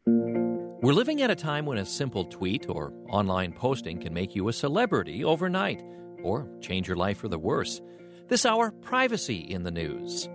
We're living at a time when a simple tweet or online posting can make you a celebrity overnight or change your life for the worse. This hour, privacy in the news.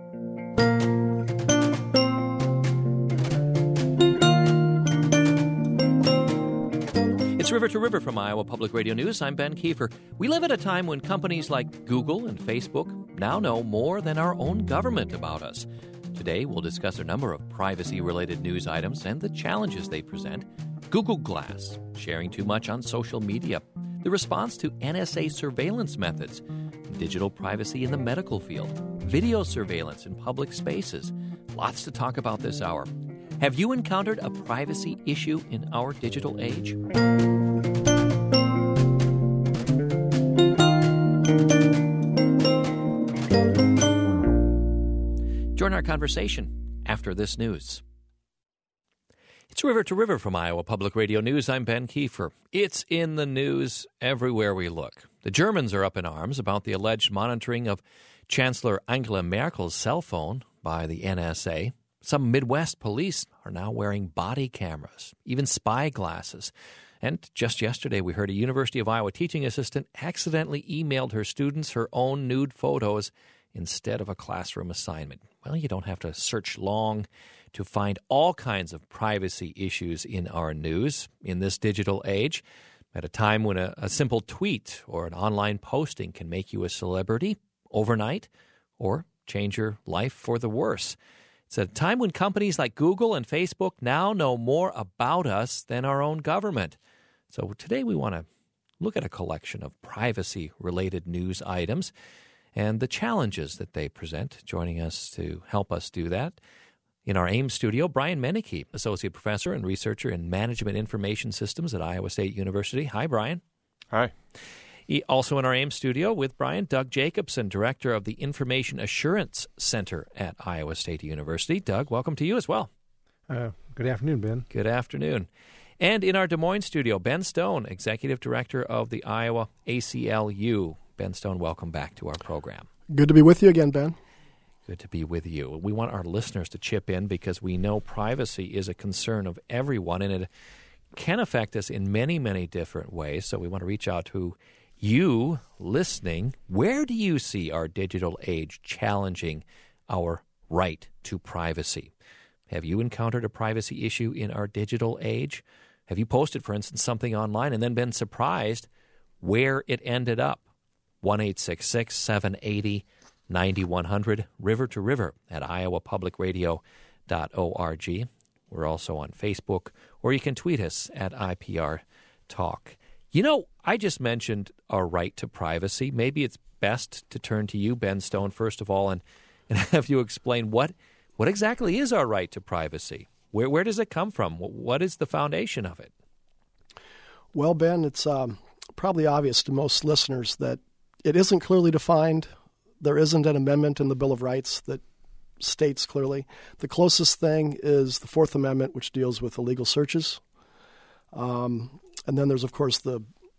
It's River to River from Iowa Public Radio News. I'm Ben Kiefer. We live at a time when companies like Google and Facebook now know more than our own government about us. Today, we'll discuss a number of privacy-related news items and the challenges they present. Google Glass, sharing too much on social media, the response to NSA surveillance methods, digital privacy in the medical field, video surveillance in public spaces. Lots to talk about this hour. Have you encountered a privacy issue in our digital age? Join our conversation after this news. It's River to River from Iowa Public Radio News. I'm Ben Kiefer. It's in the news everywhere we look. The Germans are up in arms about the alleged monitoring of Chancellor Angela Merkel's cell phone by the NSA. Some Midwest police are now wearing body cameras, even spy glasses. And just yesterday, we heard a University of Iowa teaching assistant accidentally emailed her students her own nude photos instead of a classroom assignment. Well, you don't have to search long to find all kinds of privacy issues in our news in this digital age. At a time when a simple tweet or an online posting can make you a celebrity overnight or change your life for the worse. It's a time when companies like Google and Facebook now know more about us than our own government. So today we want to look at a collection of privacy-related news items and the challenges that they present. Joining us to help us do that, in our Ames studio, Brian Menike, Associate Professor and Researcher in Management Information Systems at Iowa State University. Hi, Brian. Hi. Also in our Ames studio with Brian, Doug Jacobson, Director of the Information Assurance Center at Iowa State University. Doug, welcome to you as well. Good afternoon, Ben. Good afternoon. And in our Des Moines studio, Ben Stone, Executive Director of the Iowa ACLU. Ben Stone, welcome back to our program. Good to be with you again, Ben. Good to be with you. We want our listeners to chip in because we know privacy is a concern of everyone, and it can affect us in many, many different ways. So we want to reach out to you listening. Where do you see our digital age challenging our right to privacy? Have you encountered a privacy issue in our digital age? Have you posted, for instance, something online and then been surprised where it ended up? 1-866-780-9100, River to River at iowapublicradio.org. We're also on Facebook, or you can tweet us at IPR Talk. You know, I just mentioned our right to privacy. Maybe it's best to turn to you, Ben Stone, first of all, and have you explain what exactly is our right to privacy? Where does it come from? What is the foundation of it? Well, Ben, it's probably obvious to most listeners that it isn't clearly defined. There isn't an amendment in the Bill of Rights that states clearly. The closest thing is the Fourth Amendment, which deals with illegal searches. And then there's, of course, the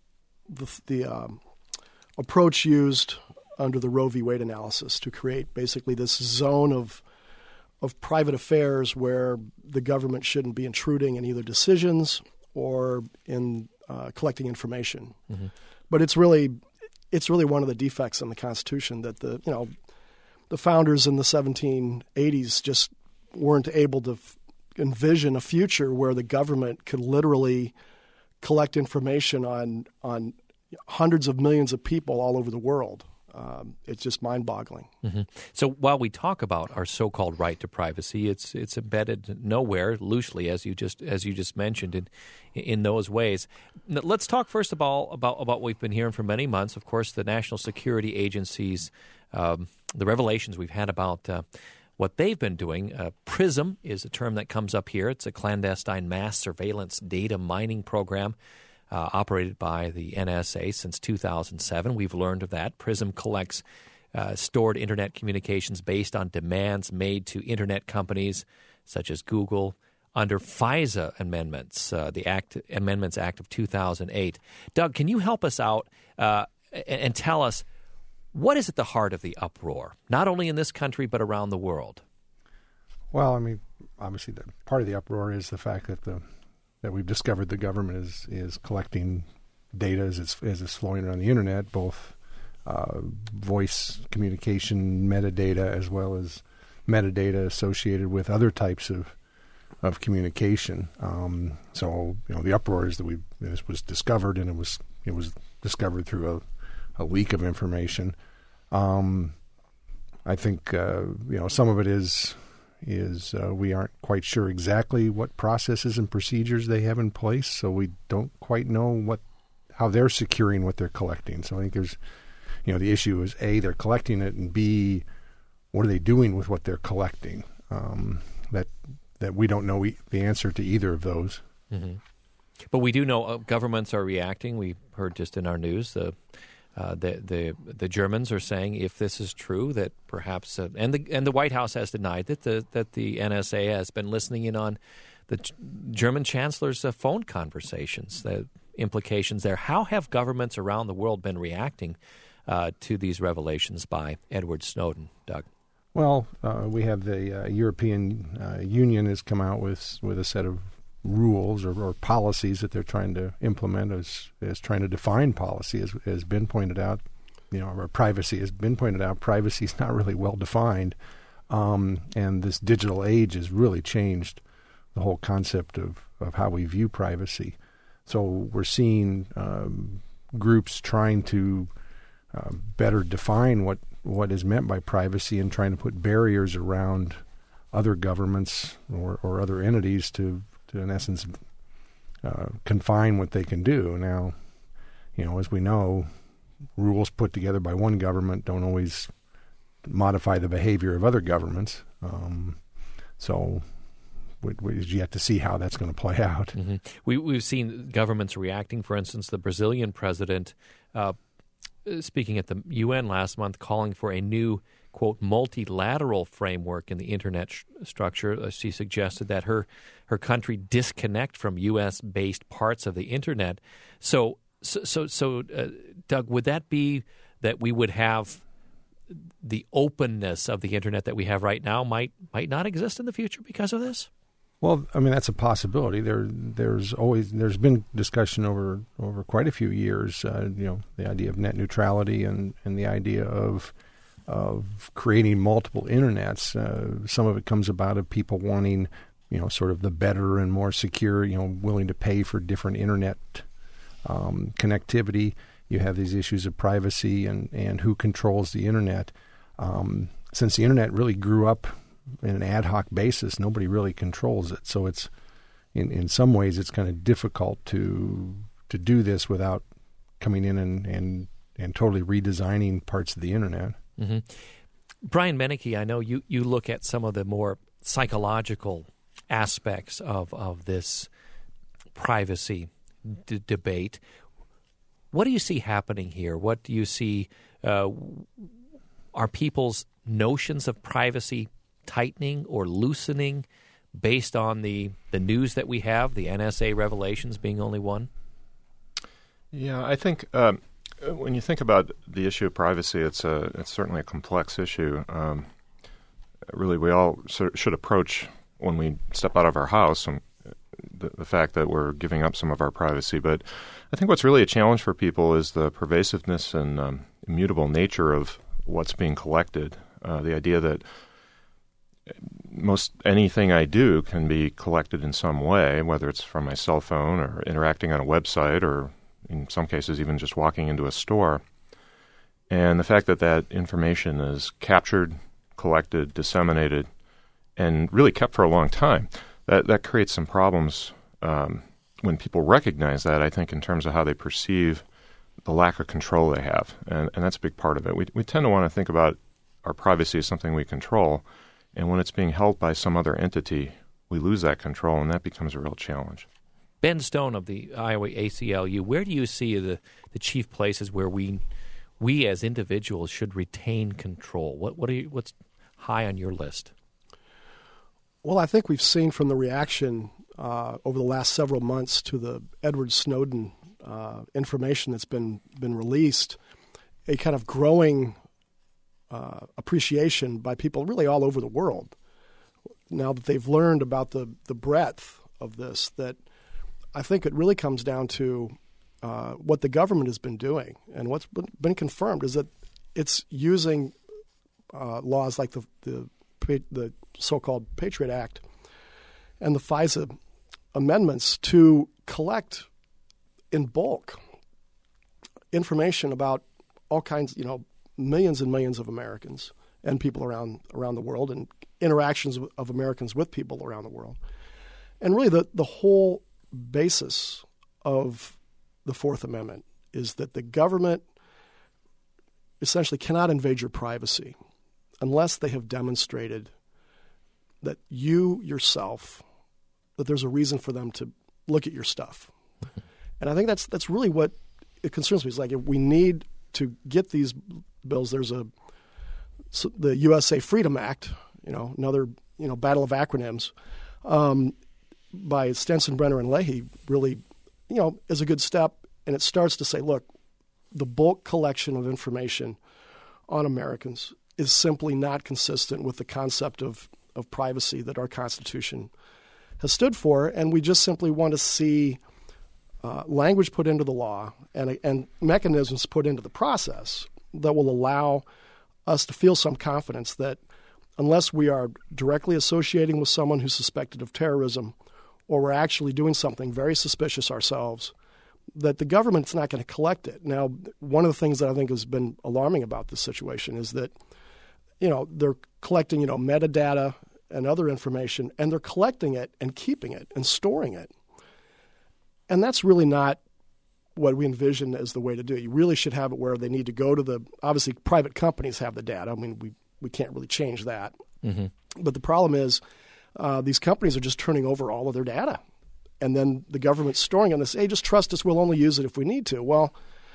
approach used under the Roe v. Wade analysis to create basically this zone of private affairs where the government shouldn't be intruding in either decisions or in collecting information. Mm-hmm. But it's really one of the defects in the Constitution that the founders in the 1780s just weren't able to envision a future where the government could literally collect information on hundreds of millions of people all over the world. It's just mind-boggling. Mm-hmm. So while we talk about our so-called right to privacy, it's embedded nowhere loosely, as you just mentioned, in those ways. Now, let's talk first of all about what we've been hearing for many months. Of course, the national security agencies, the revelations we've had about what they've been doing. PRISM is a term that comes up here. It's a clandestine mass surveillance data mining program. Operated by the NSA since 2007. We've learned of that. PRISM collects stored Internet communications based on demands made to Internet companies such as Google under FISA amendments, the Amendments Act of 2008. Doug, can you help us out and tell us what is at the heart of the uproar, not only in this country but around the world? Well, I mean, obviously, part of the uproar is the fact that we've discovered the government is collecting data as it's flowing around the internet, both voice communication metadata as well as metadata associated with other types of communication. So the uproar is that this was discovered, and it was discovered through a leak of information. I think some of it is we aren't quite sure exactly what processes and procedures they have in place, so we don't quite know how they're securing what they're collecting. So I think there's, the issue is A, they're collecting it, and B, what are they doing with what they're collecting? That we don't know the answer to either of those. Mm-hmm. But we do know governments are reacting. We heard just in our news the Germans are saying, if this is true, that perhaps and the White House has denied that the NSA has been listening in on the German chancellor's phone conversations. The implications there. How have governments around the world been reacting to these revelations by Edward Snowden, Doug? Well, we have the European Union has come out with a set of rules or policies that they're trying to implement as trying to define policy, as has been pointed out. Or privacy has been pointed out. Privacy is not really well defined, and this digital age has really changed the whole concept of how we view privacy. So we're seeing groups trying to better define what is meant by privacy and trying to put barriers around other governments or other entities to in essence confine what they can do. Now, as we know, rules put together by one government don't always modify the behavior of other governments. So we're yet to see how that's going to play out. Mm-hmm. We've seen governments reacting. For instance, the Brazilian president speaking at the UN last month, calling for a new, quote, multilateral framework in the internet structure. She suggested that her country disconnect from U.S.-based parts of the internet. So, Doug, would that be that we would have the openness of the internet that we have right now might not exist in the future because of this? Well, I mean, that's a possibility. There's been discussion over quite a few years. The idea of net neutrality and the idea of creating multiple internets. Some of it comes about of people wanting, sort of the better and more secure, willing to pay for different internet connectivity. You have these issues of privacy and who controls the internet. Since the internet really grew up in an ad hoc basis, nobody really controls it. So it's in some ways it's kind of difficult to do this without coming in and totally redesigning parts of the internet. Mm-hmm. Brian Menike, I know you look at some of the more psychological aspects of this privacy debate. What do you see happening here? What do you see? Are people's notions of privacy tightening or loosening based on the news that we have, the NSA revelations being only one? Yeah, I think when you think about the issue of privacy, it's certainly a complex issue. Really, we all should approach when we step out of our house and the fact that we're giving up some of our privacy. But I think what's really a challenge for people is the pervasiveness and immutable nature of what's being collected. The idea that most anything I do can be collected in some way, whether it's from my cell phone or interacting on a website or in some cases even just walking into a store. And the fact that information is captured, collected, disseminated, and really kept for a long time, that creates some problems when people recognize that, I think, in terms of how they perceive the lack of control they have. And that's a big part of it. We tend to want to think about our privacy as something we control, and when it's being held by some other entity, we lose that control, and that becomes a real challenge. Ben Stone of the Iowa ACLU, where do you see the chief places where we as individuals should retain control? What's high on your list? Well, I think we've seen from the reaction over the last several months to the Edward Snowden information that's been released, a kind of growing appreciation by people really all over the world now that they've learned about the breadth of this, that I think it really comes down to what the government has been doing. And what's been confirmed is that it's using laws like the so-called Patriot Act and the FISA amendments to collect in bulk information about all kinds, millions and millions of Americans and people around the world, and interactions of Americans with people around the world. And really the whole basis of the Fourth Amendment is that the government essentially cannot invade your privacy unless they have demonstrated that you yourself, that there's a reason for them to look at your stuff. And I think that's really what it concerns me. It's like, if we need to get these bills, there's the USA Freedom Act, another battle of acronyms, by Stenson, and Leahy, really, is a good step. And it starts to say, look, the bulk collection of information on Americans is simply not consistent with the concept of privacy that our Constitution has stood for. And we just simply want to see language put into the law and mechanisms put into the process that will allow us to feel some confidence that unless we are directly associating with someone who's suspected of terrorism, or we're actually doing something very suspicious ourselves, that the government's not going to collect it. Now, one of the things that I think has been alarming about this situation is that, they're collecting, metadata and other information, and they're collecting it and keeping it and storing it. And that's really not what we envision as the way to do it. You really should have it where they need to go to obviously private companies have the data. I mean, we can't really change that. Mm-hmm. But the problem is these companies are just turning over all of their data. And then the government's storing on this, hey, just trust us, we'll only use it if we need to. Well,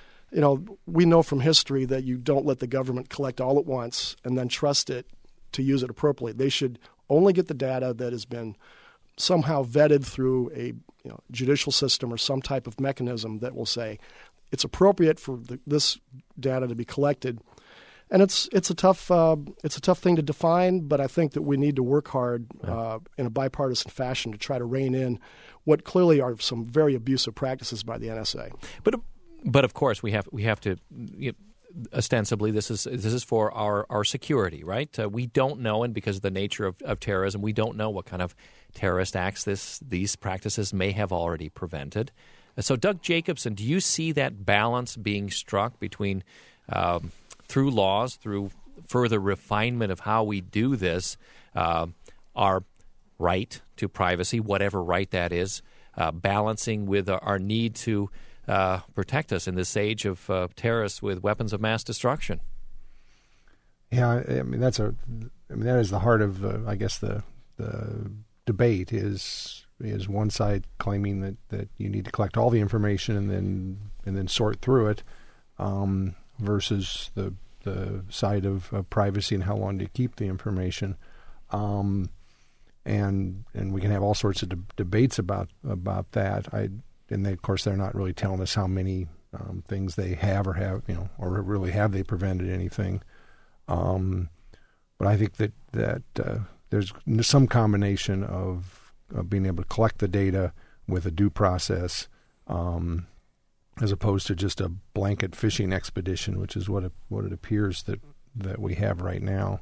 we know from history that you don't let the government collect all at once and then trust it to use it appropriately. They should only get the data that has been somehow vetted through a judicial system or some type of mechanism that will say it's appropriate for this data to be collected. And it's a tough thing to define, but I think that we need to work hard in a bipartisan fashion to try to rein in what clearly are some very abusive practices by the NSA. But of course we have to. Ostensibly, this is for our security, right? We don't know, and because of the nature of terrorism, we don't know what kind of terrorist acts these practices may have already prevented. So, Doug Jacobson, do you see that balance being struck between through laws, through further refinement of how we do this, our right to privacy, whatever right that is, balancing with our need to protect us in this age of terrorists with weapons of mass destruction? Yeah, I mean that is the heart of the debate is one side claiming that you need to collect all the information and then sort through it, versus the side of privacy and how long to keep the information, and we can have all sorts of debates about that. And of course, they're not really telling us how many things they have or really have they prevented anything. But I think that there's some combination of being able to collect the data with a due process, as opposed to just a blanket fishing expedition, which is what it appears that we have right now,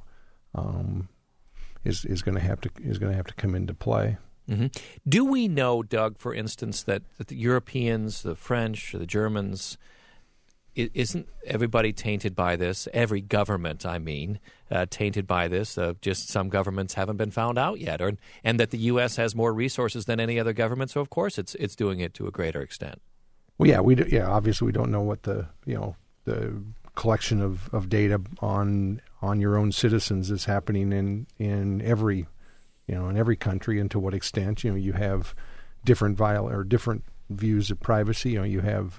is going to have to come into play. Mm-hmm. Do we know, Doug, for instance, that the Europeans, the French, the Germans, isn't everybody tainted by this? Every government, I mean, tainted by this. Just some governments haven't been found out yet, and that the U.S. has more resources than any other government. So, of course, it's doing it to a greater extent. Well, obviously, we don't know what the collection of data on your own citizens is happening in every. In every country, and to what extent, you have different different views of privacy. You have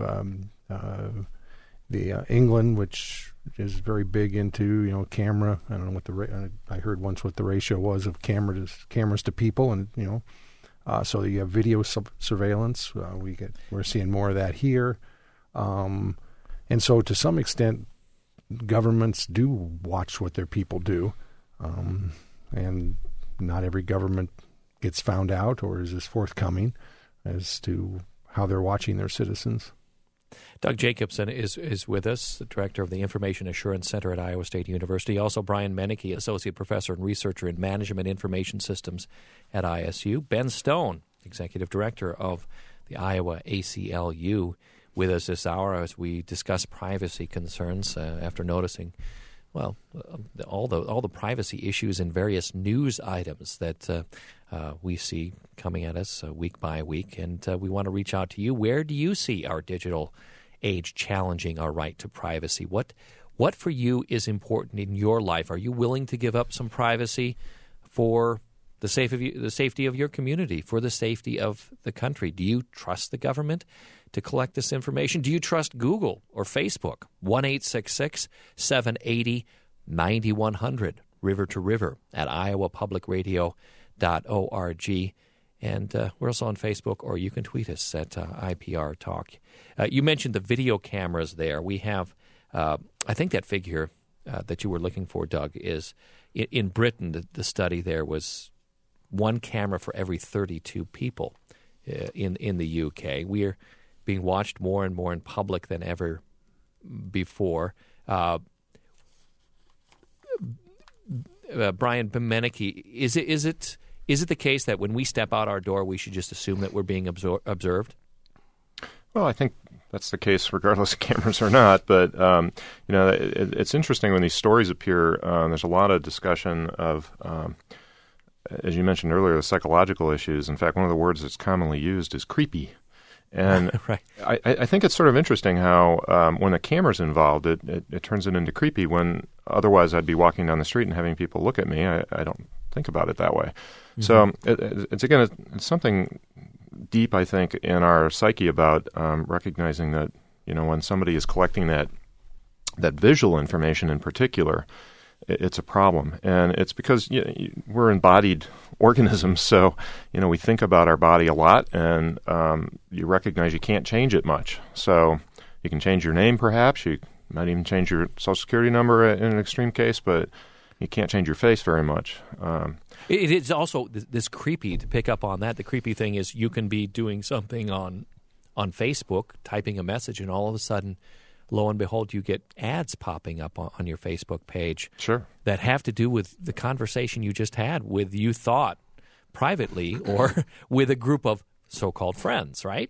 the England, which is very big into camera. I don't know what I heard once what the ratio was of cameras to people, and so you have video surveillance. We're seeing more of that here, and so to some extent, governments do watch what their people do, and not every government gets found out or is forthcoming as to how they're watching their citizens. Doug Jacobson is with us, the director of the Information Assurance Center at Iowa State University. Also, Brian Menike, associate professor and researcher in management information systems at ISU. Ben Stone, executive director of the Iowa ACLU, with us this hour as we discuss privacy concerns after noticing, well, all the privacy issues in various news items that we see coming at us week by week. And we want to reach out to you. Where do you see our digital age challenging our right to privacy? What for you is important in your life? Are you willing to give up some privacy for the safety of your community, for the safety of the country? Do you trust the government to collect this information? Do you trust Google or Facebook? 1-866-780-9100, River to River at iowapublicradio.org. And we're also on Facebook, or you can tweet us at IPR Talk. You mentioned the video cameras there. We have, I think that figure that you were looking for, Doug, is in Britain, the study there was one camera for every 32 people in the UK. We're being watched more and more in public than ever before. Brian Menike, is it the case that when we step out our door, we should just assume that we're being observed? Well, I think that's the case regardless of cameras or not. But, it's interesting when these stories appear. There's a lot of discussion of, as you mentioned earlier, the psychological issues. In fact, one of the words that's commonly used is creepy. And right. I think it's sort of interesting how when the camera's involved, it turns it into creepy when otherwise I'd be walking down the street and having people look at me. I don't think about it that way. Mm-hmm. So it's something deep, I think, in our psyche about recognizing that, when somebody is collecting that visual information in particular, it's a problem. And it's because we're embodied organisms, so we think about our body a lot, and you recognize you can't change it much. So you can change your name, perhaps. You might even change your Social Security number in an extreme case, but you can't change your face very much. It is also this creepy, to pick up on that. The creepy thing is you can be doing something on Facebook, typing a message, and all of a sudden, lo and behold, you get ads popping up on your Facebook page. Sure. That have to do with the conversation you just had with, you thought, privately or with a group of so-called friends, right?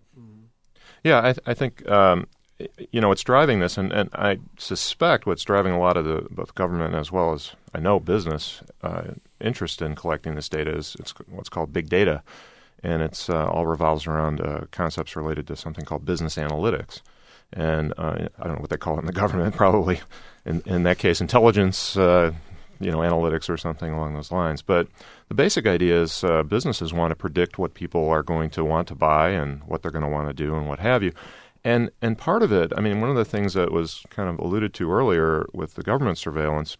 Yeah, I think, what's driving this, and I suspect what's driving a lot of both government as well as, I know, business interest in collecting this data is it's what's called big data, and it's all revolves around concepts related to something called business analytics. And I don't know what they call it in the government, probably in that case, intelligence, analytics or something along those lines. But the basic idea is businesses want to predict what people are going to want to buy and what they're going to want to do and what have you. And part of it, one of the things that was kind of alluded to earlier with the government surveillance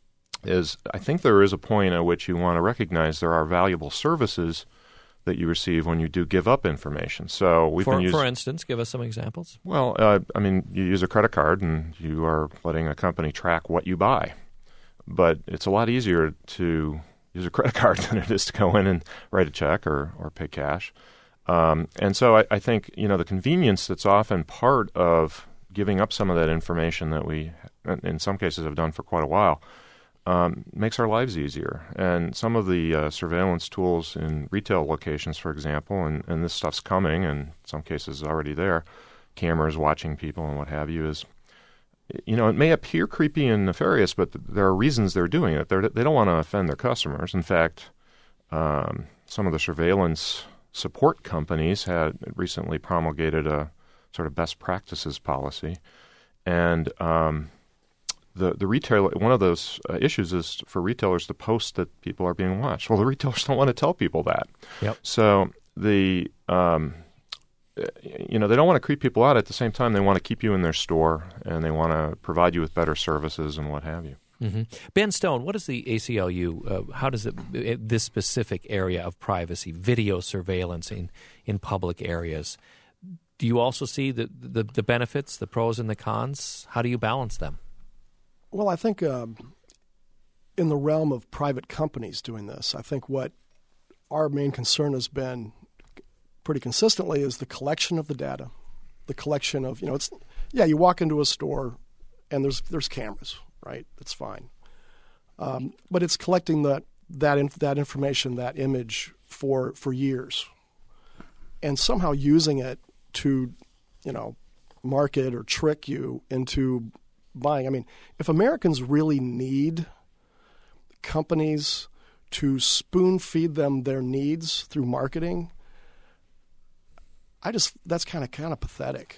is I think there is a point at which you want to recognize there are valuable services that you receive when you do give up information. So for instance, give us some examples. Well, you use a credit card and you are letting a company track what you buy. But it's a lot easier to use a credit card than it is to go in and write a check or pay cash. And so I think, the convenience that's often part of giving up some of that information that we, in some cases, have done for quite a while, makes our lives easier. And some of the surveillance tools in retail locations, for example, and this stuff's coming, and in some cases already there, cameras watching people and what have you, is, it may appear creepy and nefarious, but there are reasons they're doing it. They don't want to offend their customers. In fact, some of the surveillance support companies had recently promulgated a sort of best practices policy. And the retailer, one of those issues is for retailers to post that people are being watched. Well, the retailers don't want to tell people that. Yep. So they don't want to creep people out. At the same time, they want to keep you in their store and they want to provide you with better services and what have you. Mm-hmm. Ben Stone, what is the ACLU? How does this specific area of privacy, video surveillance in public areas, do you also see the benefits, the pros and the cons? How do you balance them? Well, I think in the realm of private companies doing this. I think what our main concern has been pretty consistently is the collection of the data, the collection of, you walk into a store and there's cameras, right? That's fine. But it's collecting that information, that image for years, and somehow using it to, market or trick you into buying. I mean, if Americans really need companies to spoon feed them their needs through marketing, that's kind of pathetic.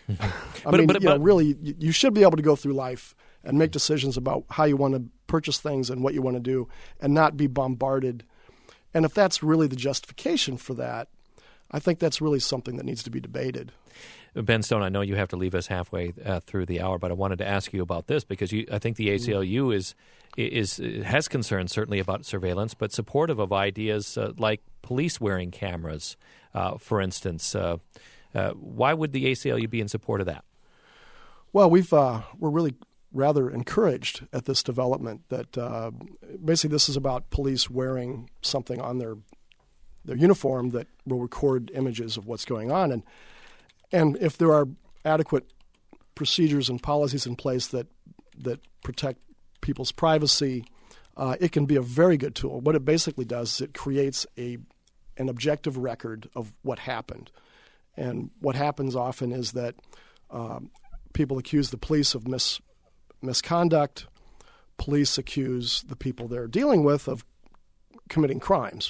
Really, you should be able to go through life and make decisions about how you want to purchase things and what you want to do, and not be bombarded. And if that's really the justification for that, I think that's really something that needs to be debated. Ben Stone, I know you have to leave us halfway through the hour, but I wanted to ask you about this because I think the ACLU has concerns certainly about surveillance, but supportive of ideas like police wearing cameras, for instance. Why would the ACLU be in support of that? Well, we're really rather encouraged at this development that basically this is about police wearing something on their uniform that will record images of what's going on. And if there are adequate procedures and policies in place that protect people's privacy, it can be a very good tool. What it basically does is it creates an objective record of what happened. And what happens often is that people accuse the police of misconduct. Police accuse the people they're dealing with of committing crimes.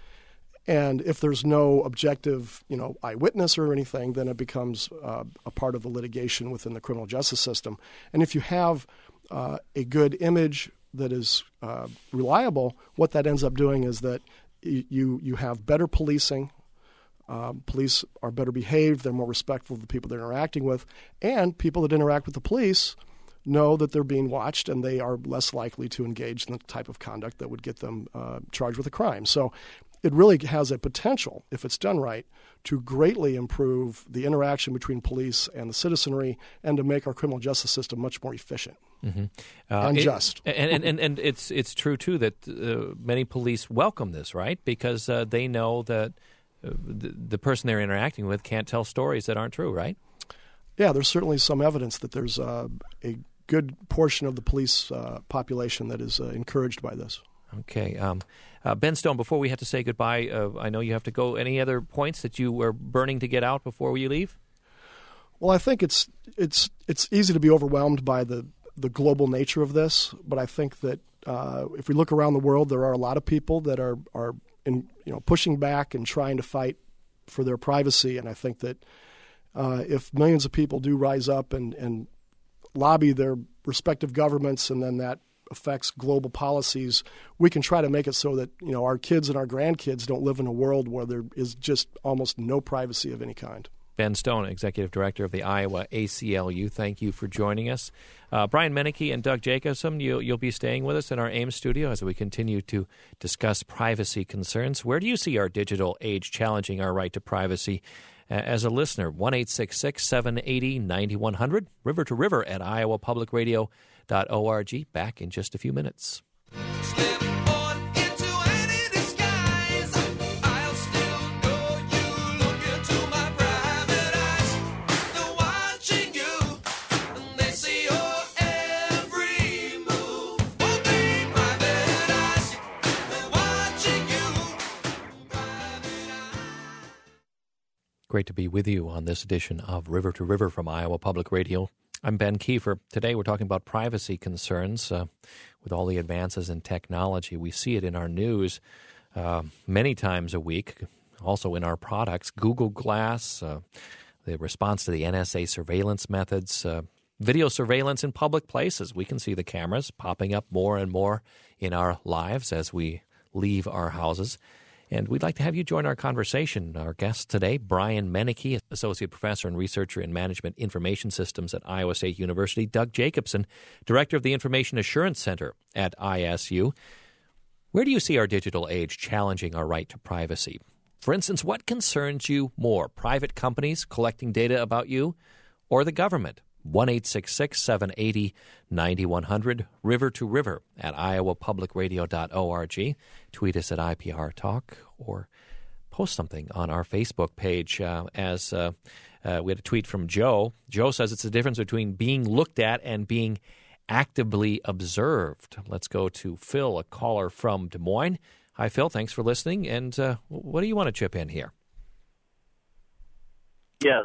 And if there's no objective, eyewitness or anything, then it becomes a part of the litigation within the criminal justice system. And if you have a good image that is reliable, what that ends up doing is that you have better policing. Police are better behaved. They're more respectful of the people they're interacting with. And people that interact with the police know that they're being watched, and they are less likely to engage in the type of conduct that would get them charged with a crime. So it really has a potential, if it's done right, to greatly improve the interaction between police and the citizenry and to make our criminal justice system much more efficient and just. And it's true, too, that many police welcome this, right? Because they know that the person they're interacting with can't tell stories that aren't true, right? Yeah, there's certainly some evidence that there's a good portion of the police population that is encouraged by this. Okay. Ben Stone, before we have to say goodbye, I know you have to go. Any other points that you were burning to get out before you leave? Well, I think it's easy to be overwhelmed by the global nature of this, but I think that if we look around the world, there are a lot of people that are pushing back and trying to fight for their privacy, and I think that if millions of people do rise up and lobby their respective governments, and then that affects global policies, we can try to make it so that our kids and our grandkids don't live in a world where there is just almost no privacy of any kind. Ben Stone, Executive Director of the Iowa ACLU, thank you for joining us. Brian Menike and Doug Jacobson, you'll be staying with us in our Ames studio as we continue to discuss privacy concerns. Where do you see our digital age challenging our right to privacy? As a listener, 1-866-780-9100, river to river at iowapublicradio.org. Back in just a few minutes. Great to be with you on this edition of River to River from Iowa Public Radio. I'm Ben Kiefer. Today we're talking about privacy concerns. With all the advances in technology, we see it in our news many times a week, also in our products. Google Glass, the response to the NSA surveillance methods, video surveillance in public places. We can see the cameras popping up more and more in our lives as we leave our houses. And we'd like to have you join our conversation. Our guest today, Brian Menike, Associate Professor and Researcher in Management Information Systems at Iowa State University. Doug Jacobson, Director of the Information Assurance Center at ISU. Where do you see our digital age challenging our right to privacy? For instance, what concerns you more, private companies collecting data about you or the government? 1-866-780-9100, river to river at iowapublicradio.org. Tweet us at IPR Talk or post something on our Facebook page. We had a tweet from Joe. Joe says it's the difference between being looked at and being actively observed. Let's go to Phil, a caller from Des Moines. Hi, Phil. Thanks for listening. And what do you want to chip in here? Yes,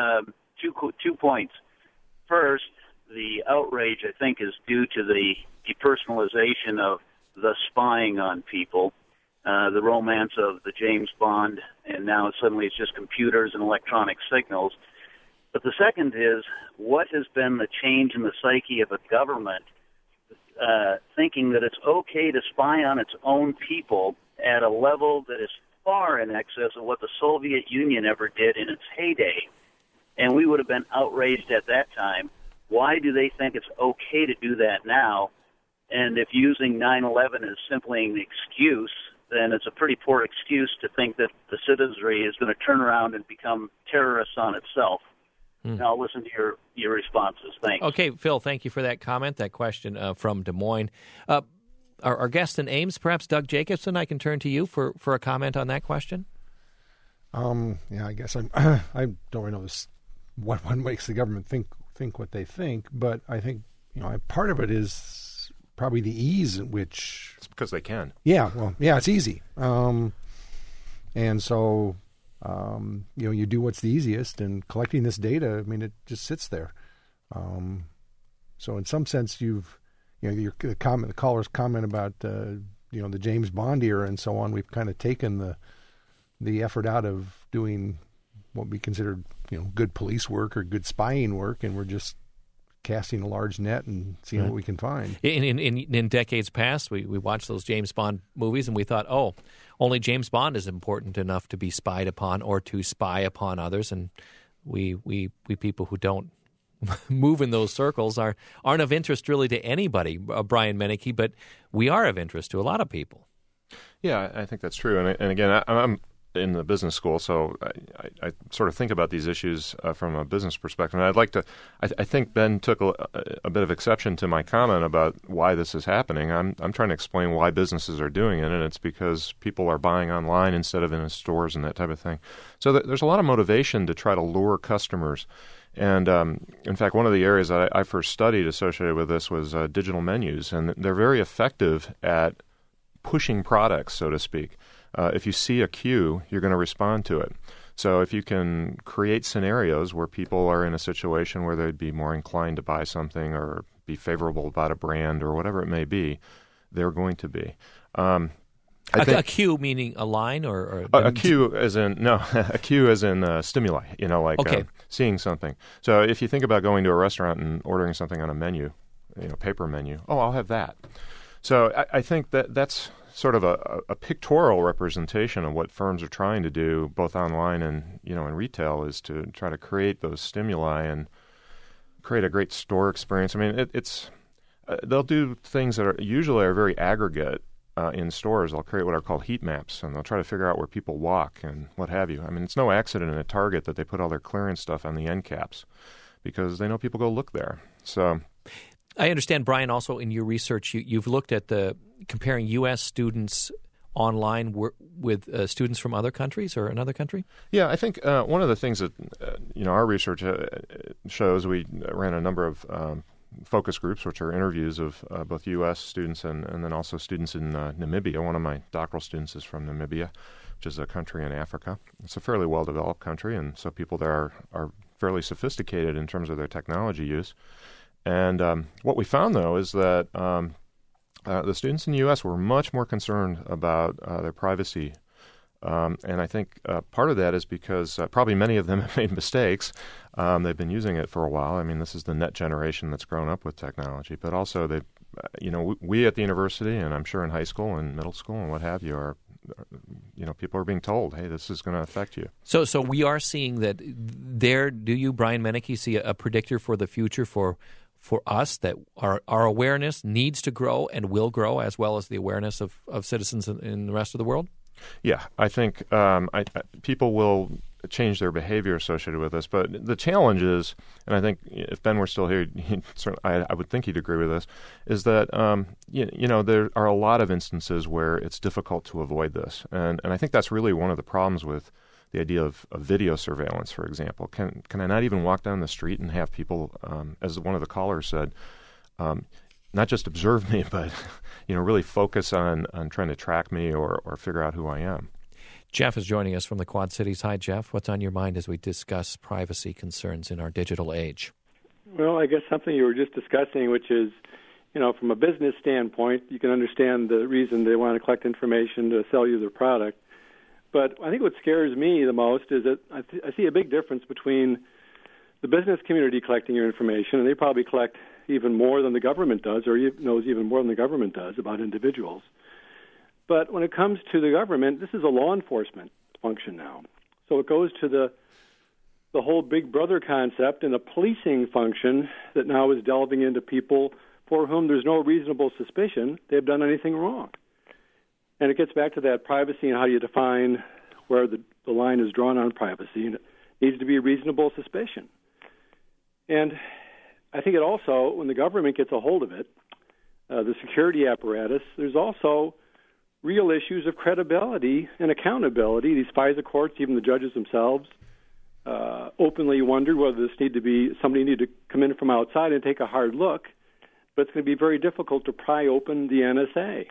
2 points. First, the outrage, I think, is due to the depersonalization of the spying on people, the romance of the James Bond, and now suddenly it's just computers and electronic signals. But the second is, what has been the change in the psyche of a government thinking that it's okay to spy on its own people at a level that is far in excess of what the Soviet Union ever did in its heyday? And we would have been outraged at that time. Why do they think it's okay to do that now? And if using 9/11 is simply an excuse, then it's a pretty poor excuse to think that the citizenry is going to turn around and become terrorists on itself. Now I'll listen to your responses. Thanks. Okay, Phil, thank you for that comment, that question from Des Moines. Our guest in Ames, perhaps Doug Jacobson, I can turn to you for a comment on that question. I guess I don't really know what makes the government think what they think, but I think part of it is probably the ease in which it's because they can. Yeah, it's easy, and so you do what's the easiest, and collecting this data. I mean, it just sits there. So in some sense, the caller's comment about the James Bond era and so on. We've kind of taken the effort out of doing what we considered good police work or good spying work, and we're just casting a large net and seeing what we can find. In decades past, we watched those James Bond movies and we thought, only James Bond is important enough to be spied upon or to spy upon others, and we people who don't move in those circles aren't of interest really to anybody, Brian Meneke, but we are of interest to a lot of people. Yeah, I think that's true. And again, I'm in the business school, so I sort of think about these issues from a business perspective. And I'd like to, I think Ben took a bit of exception to my comment about why this is happening. I'm trying to explain why businesses are doing it, and it's because people are buying online instead of in the stores and that type of thing. So there's a lot of motivation to try to lure customers. And in fact, one of the areas that I first studied associated with this was digital menus, and they're very effective at pushing products, so to speak. If you see a queue, you're going to respond to it. So if you can create scenarios where people are in a situation where they'd be more inclined to buy something or be favorable about a brand or whatever it may be, they're going to be. A queue meaning a line or a queue as in a queue as in stimuli. Seeing something. So if you think about going to a restaurant and ordering something on a menu, paper menu, I'll have that. So I think that's sort of a pictorial representation of what firms are trying to do, both online and in retail, is to try to create those stimuli and create a great store experience. I mean, they'll do things that are usually very aggregate in stores. They'll create what are called heat maps, and they'll try to figure out where people walk and what have you. I mean, it's no accident at Target that they put all their clearance stuff on the end caps because they know people go look there. So I understand, Brian, also in your research, you've looked at comparing U.S. students online with students from other countries or another country? Yeah, I think one of the things that our research shows, we ran a number of focus groups, which are interviews of both U.S. students and then also students in Namibia. One of my doctoral students is from Namibia, which is a country in Africa. It's a fairly well-developed country, and so people there are fairly sophisticated in terms of their technology use. And what we found, though, is that the students in the U.S. were much more concerned about their privacy. And I think part of that is because probably many of them have made mistakes. They've been using it for a while. I mean, this is the net generation that's grown up with technology. But also, we at the university, and I'm sure in high school and middle school and what have you, are people are being told, hey, this is going to affect you. So we are seeing that there. Do you, Brian Meneke, see a predictor for the future for us that our awareness needs to grow and will grow, as well as the awareness of citizens in the rest of the world? Yeah, I think people will change their behavior associated with this. But the challenge is, and I think if Ben were still here, I would think he'd agree with this, is that there are a lot of instances where it's difficult to avoid this, and I think that's really one of the problems with the idea of video surveillance, for example. Can I not even walk down the street and have people, as one of the callers said, not just observe me, but really focus on trying to track me or figure out who I am? Jeff is joining us from the Quad Cities. Hi, Jeff. What's on your mind as we discuss privacy concerns in our digital age? Well, I guess something you were just discussing, which is, from a business standpoint, you can understand the reason they want to collect information to sell you their product. But I think what scares me the most is that I see a big difference between the business community collecting your information, and they probably collect even more than the government does, or knows even more than the government does about individuals. But when it comes to the government, this is a law enforcement function now. So it goes to the whole Big Brother concept and the policing function that now is delving into people for whom there's no reasonable suspicion they've done anything wrong. And it gets back to that privacy and how you define where the line is drawn on privacy. And it needs to be reasonable suspicion. And I think it also, when the government gets a hold of it, the security apparatus, there's also real issues of credibility and accountability. These FISA courts, even the judges themselves, openly wondered whether somebody needed to come in from outside and take a hard look, but it's going to be very difficult to pry open the NSA.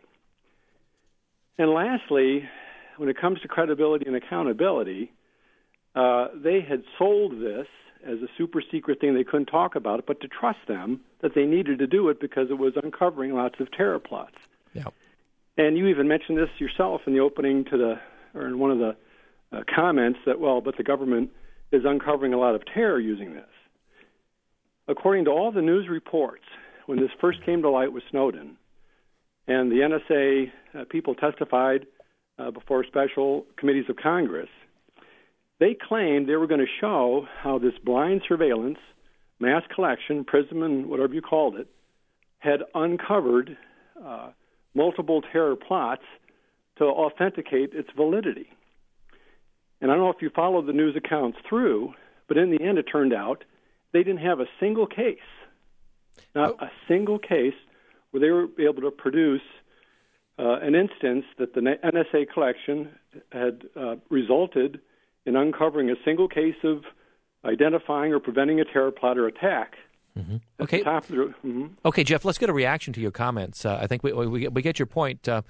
And lastly, when it comes to credibility and accountability, they had sold this as a super secret thing. They couldn't talk about it, but to trust them that they needed to do it because it was uncovering lots of terror plots. Yeah. And you even mentioned this yourself in the opening or in one of the comments that, but the government is uncovering a lot of terror using this. According to all the news reports, when this first came to light with Snowden, and the NSA people testified before special committees of Congress, they claimed they were going to show how this blind surveillance, mass collection, PRISM and whatever you called it, had uncovered multiple terror plots to authenticate its validity. And I don't know if you followed the news accounts through, but in the end it turned out they didn't have a single case, not a single case, where they were able to produce an instance that the NSA collection had resulted in uncovering a single case of identifying or preventing a terror plot or attack. Mm-hmm. Okay. Okay, Jeff, let's get a reaction to your comments. I think we get your point. Doug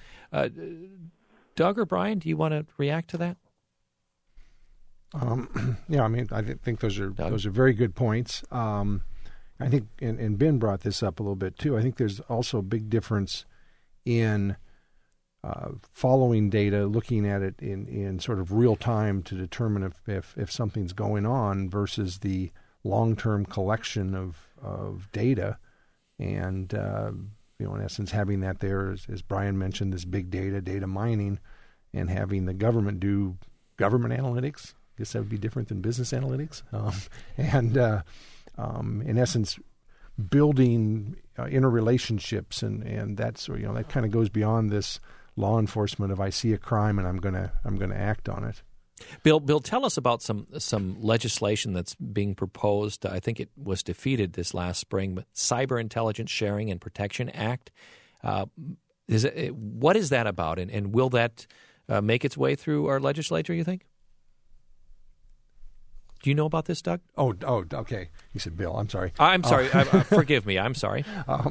or Brian, do you want to react to that? I think those are very good points. I think, and Ben brought this up a little bit too, I think there's also a big difference in following data, looking at it in sort of real time to determine if something's going on versus the long-term collection of data, and in essence having that there, as Brian mentioned, this big data mining, and having the government do government analytics. I guess that would be different than business analytics, in essence building interrelationships, and that's that kind of goes beyond this law enforcement of I see a crime and I'm gonna act on it. Bill, tell us about some legislation that's being proposed. I think it was defeated this last spring, but Cyber Intelligence Sharing and Protection Act. What is that about, and will that make its way through our legislature, you think? Do you know about this, Doug? Oh, okay. You said Bill. I'm sorry. I'm sorry. Forgive me. I'm sorry.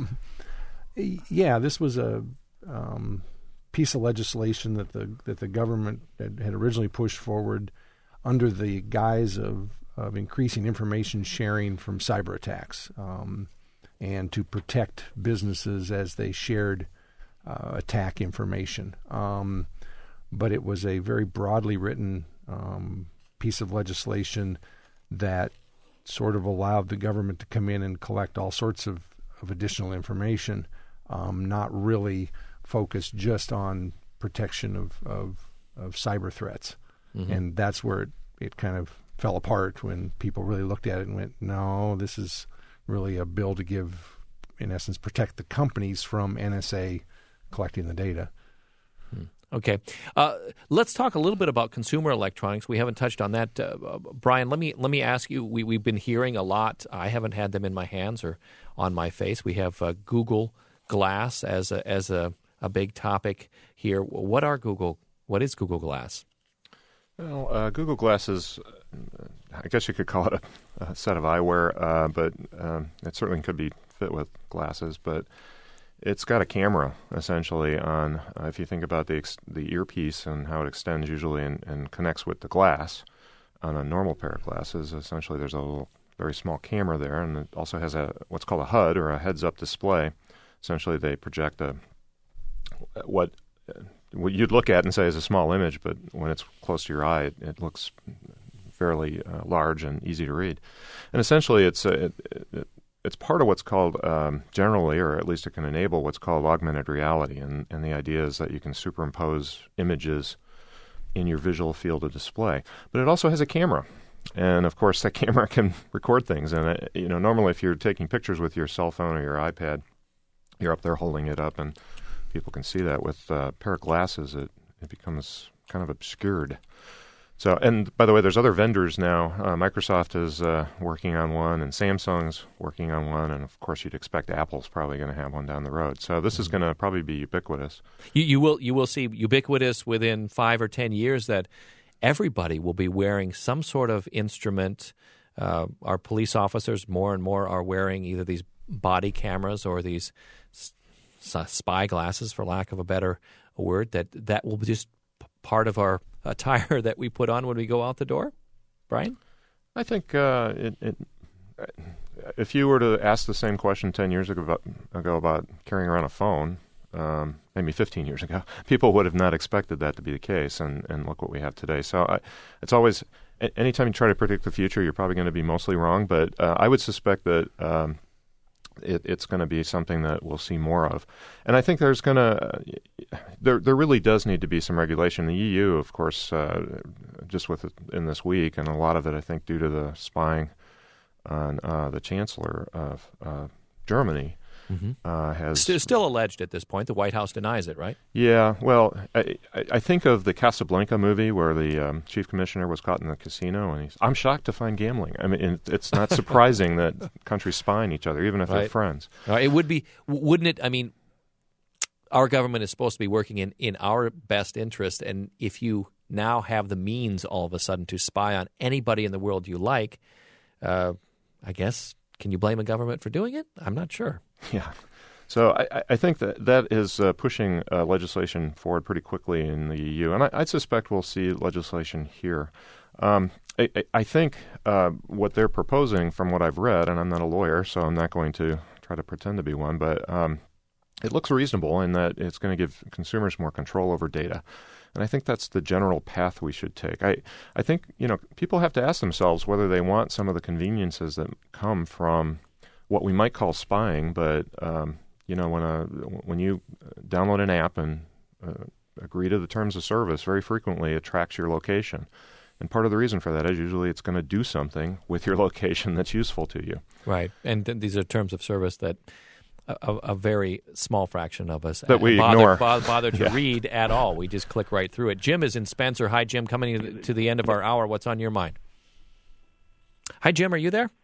This was a piece of legislation that the government had originally pushed forward under the guise of increasing information sharing from cyber attacks, and to protect businesses as they shared attack information. But it was a very broadly written piece of legislation that sort of allowed the government to come in and collect all sorts of additional information, not really focused just on protection of cyber threats. Mm-hmm. And that's where it kind of fell apart when people really looked at it and went, no, this is really a bill to give, in essence, protect the companies from NSA collecting the data. Okay. Let's talk a little bit about consumer electronics. We haven't touched on that. Brian, let me ask you, we've been hearing a lot. I haven't had them in my hands or on my face. We have Google Glass as a big topic here. What is Google Glass? Well, Google Glass is, I guess you could call it a set of eyewear, but it certainly could be fit with glasses. But it's got a camera, essentially, on, if you think about the earpiece and how it extends usually and connects with the glass on a normal pair of glasses. Essentially, there's a little, very small camera there, and it also has what's called a HUD, or a heads-up display. Essentially, they project what you'd look at and say is a small image, but when it's close to your eye, it looks fairly large and easy to read. And essentially, it's part of what's called generally, or at least it can enable what's called augmented reality. And the idea is that you can superimpose images in your visual field of display. But it also has a camera. And, of course, that camera can record things. And, normally if you're taking pictures with your cell phone or your iPad, you're up there holding it up, and people can see that. With a pair of glasses, it becomes kind of obscured. So, and by the way, there's other vendors now. Microsoft is working on one, and Samsung's working on one, and of course, you'd expect Apple's probably going to have one down the road. So, this is going to probably be ubiquitous. You will see ubiquitous within 5 or 10 years that everybody will be wearing some sort of instrument. Our police officers more and more are wearing either these body cameras or these spy glasses, for lack of a better word. That will be just part of our attire that we put on when we go out the door. Brian? I think if you were to ask the same question 10 years ago about carrying around a phone, maybe 15 years ago, people would have not expected that to be the case, and look what we have today. So it's always, anytime you try to predict the future, you're probably going to be mostly wrong, but I would suspect that it's going to be something that we'll see more of. And I think there really does need to be some regulation. The EU, of course, just in this week, and a lot of it, I think, due to the spying on the Chancellor of Germany, has still alleged at this point. The White House denies it, right? Yeah. Well, I think of the Casablanca movie where the chief commissioner was caught in the casino, and I'm shocked to find gambling. I mean, it's not surprising that countries spy on each other, even if they're friends. It would be, wouldn't it? I mean, our government is supposed to be working in our best interest, and if you now have the means all of a sudden to spy on anybody in the world you like, I guess, can you blame a government for doing it? I'm not sure. Yeah. So I think that is pushing legislation forward pretty quickly in the EU, and I suspect we'll see legislation here. I think what they're proposing, from what I've read, and I'm not a lawyer, so I'm not going to try to pretend to be one, but it looks reasonable in that it's going to give consumers more control over data. And I think that's the general path we should take. I think, people have to ask themselves whether they want some of the conveniences that come from what we might call spying, but when you download an app and agree to the terms of service, very frequently it tracks your location. And part of the reason for that is usually it's going to do something with your location that's useful to you. Right. And these are terms of service that a very small fraction of us that we ignore. Bother to read at all. We just click right through it. Jim is in Spencer. Hi, Jim. Coming to the end of our hour. What's on your mind? Hi, Jim. Are you there?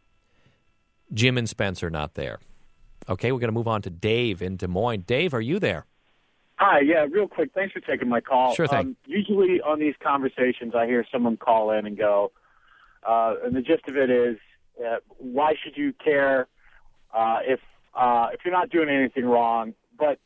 Jim and Spencer not there. Okay, we're going to move on to Dave in Des Moines. Dave, are you there? Hi, yeah, real quick. Thanks for taking my call. Sure thing. Usually on these conversations, I hear someone call in and go, and the gist of it is, why should you care if you're not doing anything wrong? But,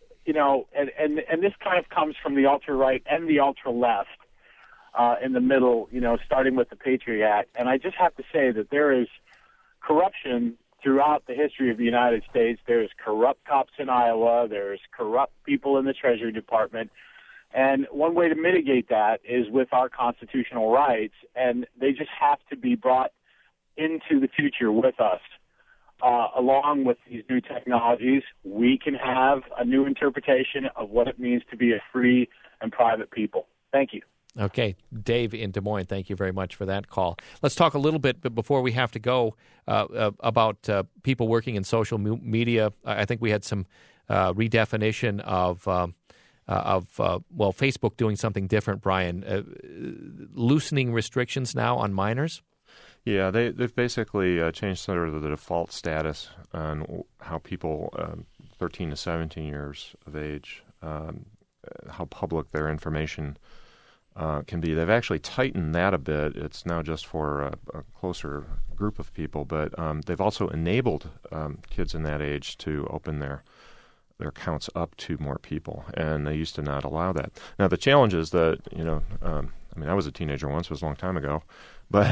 and this kind of comes from the ultra-right and the ultra-left in the middle, starting with the Patriot Act. And I just have to say that there is corruption throughout the history of the United States. There's corrupt cops in Iowa. There's corrupt people in the Treasury Department. And one way to mitigate that is with our constitutional rights, and they just have to be brought into the future with us. Along with these new technologies, we can have a new interpretation of what it means to be a free and private people. Thank you. Okay. Dave in Des Moines, thank you very much for that call. Let's talk a little bit, but before we have to go, about people working in social media. I think we had some redefinition of Facebook doing something different, Brian, loosening restrictions now on minors? Yeah, they've basically changed sort of the default status on how people 13 to 17 years of age, how public their information can be. They've actually tightened that a bit. It's now just for a closer group of people, but they've also enabled kids in that age to open their accounts up to more people, and they used to not allow that. Now, the challenge is that, I was a teenager once, it was a long time ago, but,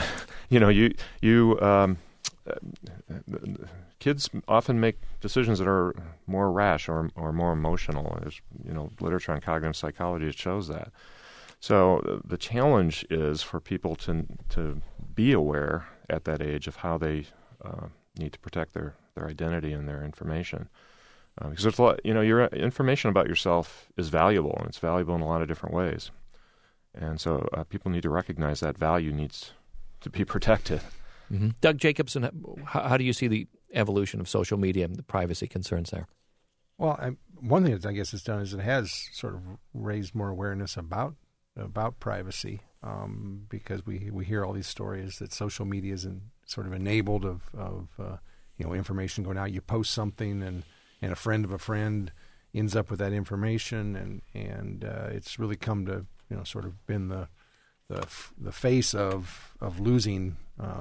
kids often make decisions that are more rash or more emotional. There's, literature on cognitive psychology that shows that. So the challenge is for people to be aware at that age of how they need to protect their identity and their information. Because there's a lot, your information about yourself is valuable, and it's valuable in a lot of different ways. And so people need to recognize that value needs to be protected. Mm-hmm. Doug Jacobson, how do you see the evolution of social media and the privacy concerns there? Well, one thing that I guess it's done is it has sort of raised more awareness about privacy, because we hear all these stories that social media is sort of enabled of information going out. You post something and a friend of a friend ends up with that information, and it's really come to sort of been the face of losing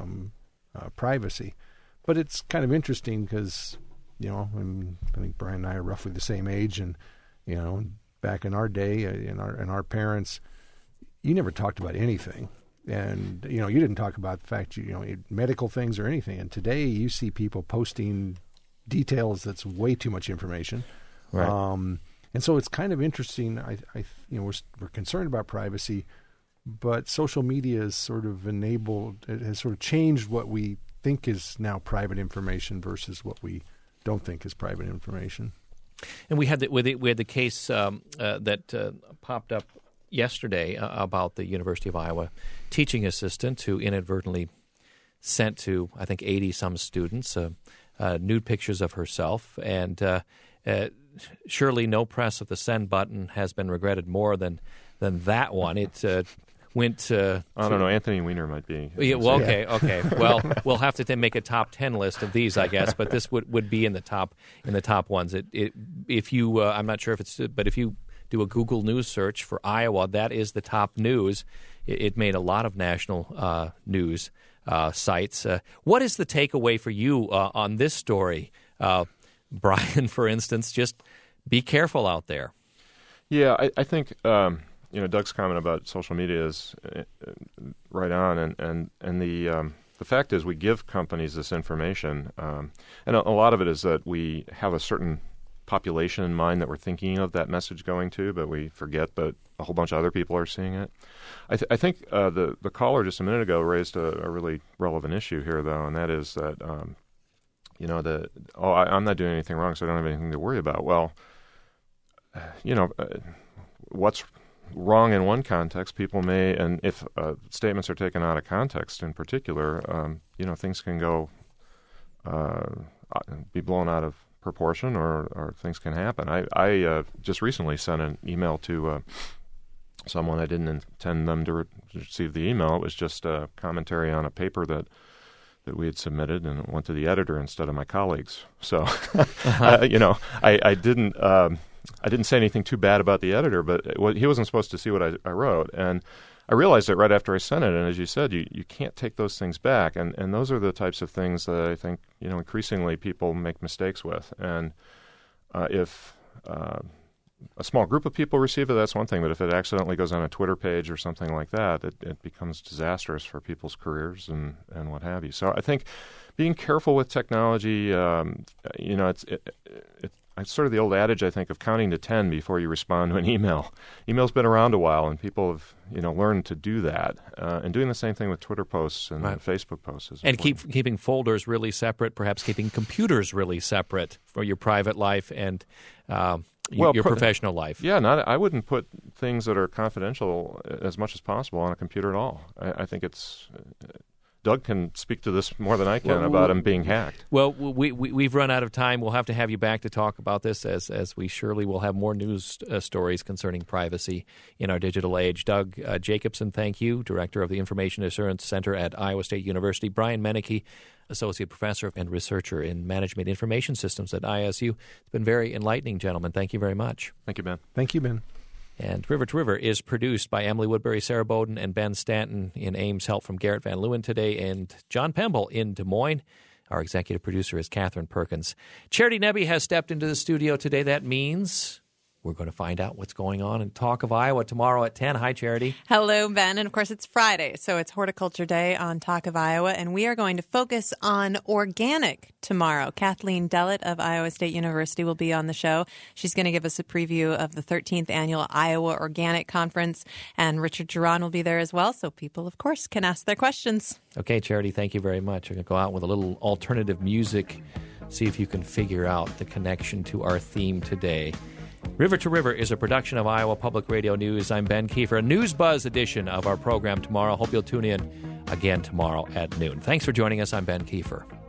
privacy. But it's kind of interesting because I think Brian and I are roughly the same age, and back in our day, in our parents, you never talked about anything. And, you didn't talk about the fact, medical things or anything. And today you see people posting details that's way too much information. Right. And so it's kind of interesting. We're concerned about privacy, but social media has sort of has sort of changed what we think is now private information versus what we don't think is private information. And we had the case that popped up yesterday about the University of Iowa teaching assistant who inadvertently sent to, I think, 80-some students nude pictures of herself. And surely no press of the send button has been regretted more than that one. It went I don't know, Anthony Weiner might be. Yeah, well, okay. Well, we'll have to make a top 10 list of these, I guess, but this would be in the top ones. If you I'm not sure if it's, but if you do a Google News search for Iowa, that is the top news. It made a lot of national news sites. What is the takeaway for you on this story, Brian? For instance, just be careful out there. Yeah, I think Doug's comment about social media is right on, and the fact is we give companies this information, and a lot of it is that we have a certain population in mind that we're thinking of that message going to, but we forget that a whole bunch of other people are seeing it. I think the caller just a minute ago raised a really relevant issue here, though, and that is that I'm not doing anything wrong, so I don't have anything to worry about. Well, what's wrong in one context, people may, and if statements are taken out of context in particular, things can go be blown out of proportion, or things can happen. I just recently sent an email to someone. I didn't intend them to receive the email. It was just a commentary on a paper that we had submitted, and it went to the editor instead of my colleagues. So, I didn't say anything too bad about the editor, but he wasn't supposed to see what I wrote. And I realized it right after I sent it. And as you said, you can't take those things back. And those are the types of things that I think, increasingly people make mistakes with. And if a small group of people receive it, that's one thing. But if it accidentally goes on a Twitter page or something like that, it becomes disastrous for people's careers and what have you. So I think being careful with technology, it's sort of the old adage, I think, of counting to 10 before you respond to an email. Email's been around a while, and people have, learned to do that. And doing the same thing with Twitter posts and Facebook posts is important. And keeping folders really separate, perhaps keeping computers really separate for your private life and your professional life. Yeah, I wouldn't put things that are confidential as much as possible on a computer at all. I think it's Doug can speak to this more than I can about him being hacked. Well, we've run out of time. We'll have to have you back to talk about this, as we surely will have more news stories concerning privacy in our digital age. Doug Jacobson, thank you, Director of the Information Assurance Center at Iowa State University. Brian Meneke, Associate Professor and Researcher in Management Information Systems at ISU. It's been very enlightening, gentlemen. Thank you very much. Thank you, Ben. Thank you, Ben. And River to River is produced by Emily Woodbury, Sarah Bowden, and Ben Stanton. In Ames, help from Garrett Van Leeuwen today, and John Pemble in Des Moines. Our executive producer is Catherine Perkins. Charity Nebbe has stepped into the studio today. That means we're going to find out what's going on in Talk of Iowa tomorrow at 10. Hi, Charity. Hello, Ben. And of course, it's Friday, so it's Horticulture Day on Talk of Iowa, and we are going to focus on organic tomorrow. Kathleen Dellett of Iowa State University will be on the show. She's going to give us a preview of the 13th Annual Iowa Organic Conference, and Richard Geron will be there as well, so people, of course, can ask their questions. Okay, Charity, thank you very much. We're going to go out with a little alternative music, see if you can figure out the connection to our theme today. River to River is a production of Iowa Public Radio News. I'm Ben Kiefer. A News Buzz edition of our program tomorrow. Hope you'll tune in again tomorrow at noon. Thanks for joining us. I'm Ben Kiefer.